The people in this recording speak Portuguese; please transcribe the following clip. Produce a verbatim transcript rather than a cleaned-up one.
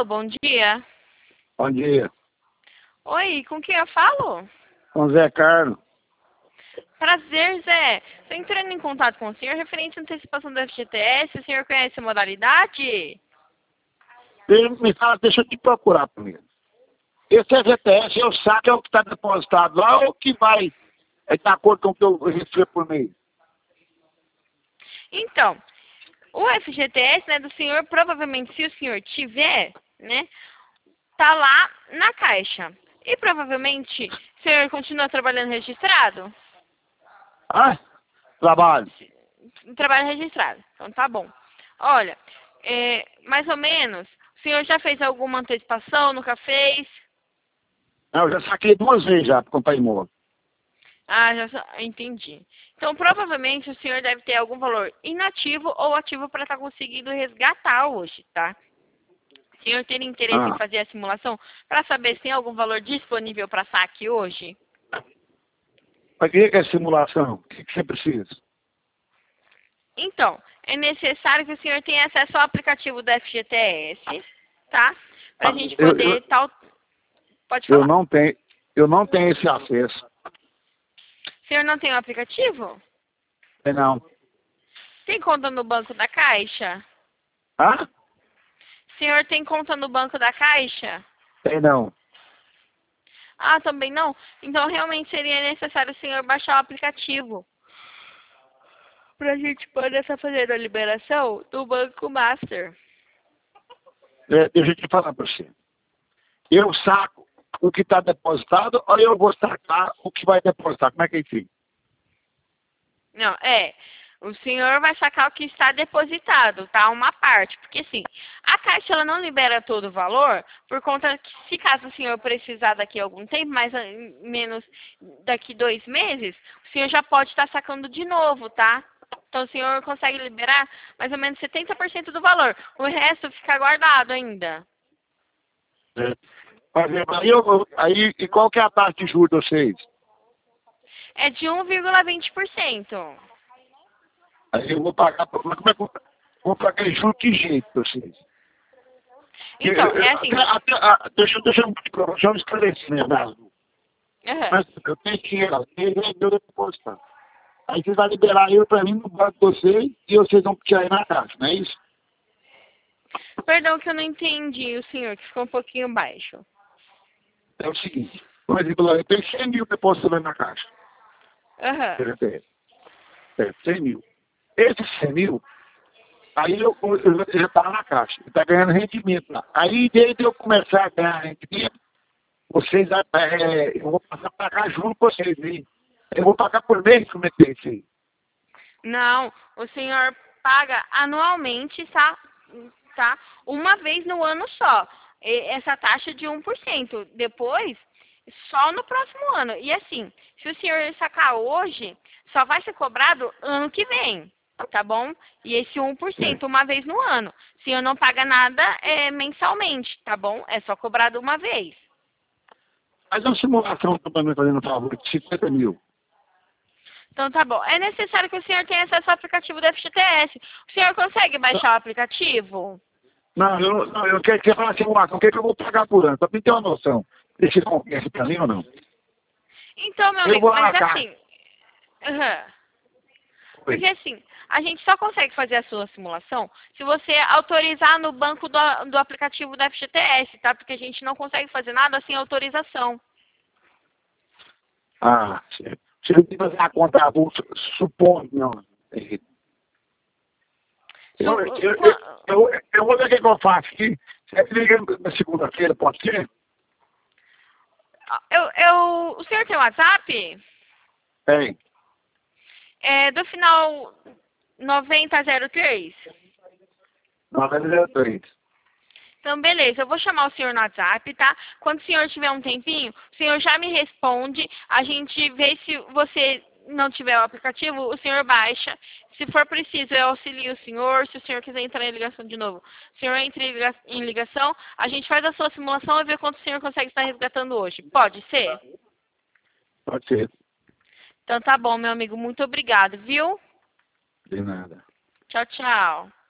bom dia. Bom dia. Oi, com quem eu falo? Com Zé Carlos. Prazer, Zé. Estou entrando em contato com o senhor referente à antecipação do F G T S. O senhor conhece a modalidade? Ele me fala, deixa eu te procurar primeiro. Esse F G T S, eu saco é o que está depositado lá ou que vai é, de acordo com o que eu recebo por mês? Então, o F G T S, né, do senhor, provavelmente, se o senhor tiver, né, tá lá na caixa. E provavelmente, o senhor continua trabalhando registrado? Ah, trabalho. Trabalho registrado. Então tá bom. Olha, é, mais ou menos, o senhor já fez alguma antecipação? Nunca fez? Não, eu já saquei duas vezes já para comprar imóvel. Ah, já sa- entendi. Então, provavelmente, o senhor deve ter algum valor inativo ou ativo para estar conseguindo resgatar hoje, tá? O senhor teria interesse em Ah, fazer a simulação para saber se tem algum valor disponível para saque hoje? mas o que é simulação? O que que você precisa? Então, é necessário que o senhor tenha acesso ao aplicativo do F G T S, tá? Para a Ah, gente eu, eu, poder tal. Pode eu falar. não tenho, eu não tenho esse acesso. O senhor não tem o aplicativo? Tem não. Tem conta no banco da Caixa? Ah? O senhor tem conta no banco da Caixa? Tem não. Ah, também não? Então, realmente seria necessário o senhor baixar o aplicativo para a gente poder estar fazendo a liberação do Banco Master. É, deixa eu te falar para você. Eu saco o que está depositado ou eu vou sacar o que vai depositar? Como é que é isso? Não, é. O senhor vai sacar o que está depositado, tá? Uma parte. Porque, assim, a Caixa ela não libera todo o valor, por conta que, se caso o senhor precisar daqui a algum tempo, mais ou menos daqui dois meses, o senhor já pode estar sacando de novo, tá? Então, o senhor consegue liberar mais ou menos setenta por cento do valor. O resto fica guardado ainda. É. Mas, é, aí, eu, aí, e qual que é a taxa de juros de vocês? É de um vírgula vinte por cento. Aí eu vou pagar, mas como é que eu vou pagar em juros que jeito de vocês? Que, Então, eh, é assim. até, até, a- deixa, deixa, eu- deixa eu esclarecer, né, Brasil? Aham. Mas eu tenho dinheiro, eu tenho dinheiro depositado. Aí vocês vão liberar eu para mim no banco de vocês e vocês vão tirar aí na caixa, não é isso? Perdão que eu não entendi o senhor, que ficou um pouquinho baixo. É o seguinte, por exemplo, eu tenho cem mil depositados na caixa. Aham. É, é, cem mil. Esses cem mil, aí eu, eu, eu já estava na caixa, está ganhando rendimento lá. Aí desde eu começar a ganhar rendimento, vocês, é, eu vou passar a pagar juros para vocês aí. Eu vou pagar por mês como é que é isso aí. Não, o senhor paga anualmente, tá? Tá? Uma vez no ano só. E- Essa taxa de um por cento. Depois, só no próximo ano. E assim, se o senhor sacar hoje, só vai ser cobrado ano que vem. Tá bom? E esse um por É. cento uma vez no ano. O senhor não paga nada é, mensalmente, tá bom? É só cobrado uma vez. Mas uma simulação para me fazendo um favor de cinquenta mil. Então tá bom. É necessário que o senhor tenha acesso ao aplicativo do F G T S. O senhor consegue baixar o aplicativo? Não, eu, não, eu quero que você faça uma simulação, o que, é que eu vou pagar por ano? Só para ter uma noção. Esse compensa para mim ou não? Então, meu Eu amigo, vou lá mas na caixa. assim, aham. Oi. Porque assim, a gente só consegue fazer a sua simulação se você autorizar no banco do, do aplicativo do F G T S, tá? Porque a gente não consegue fazer nada sem autorização. Ah, certo. Se eu tem que fazer a conta avulsa, supondo, não. É, Eu, eu, Su- eu, qua- eu, eu vou ver o que que eu faço aqui. Você me liga na segunda-feira, pode ser? eu, eu, o senhor tem WhatsApp? Tem. É do final noventa zero três? Não, mas é três. Então, beleza, eu vou chamar o senhor no WhatsApp, tá? Quando o senhor tiver um tempinho, o senhor já me responde, a gente vê se você não tiver o aplicativo, o senhor baixa. Se for preciso, eu auxilio o senhor. Se o senhor quiser entrar em ligação de novo, o senhor entra em liga- em ligação, a gente faz a sua simulação e vê quanto o senhor consegue estar resgatando hoje. Pode ser? Pode ser. Então tá bom, meu amigo, muito obrigado, viu? De nada. Tchau, tchau.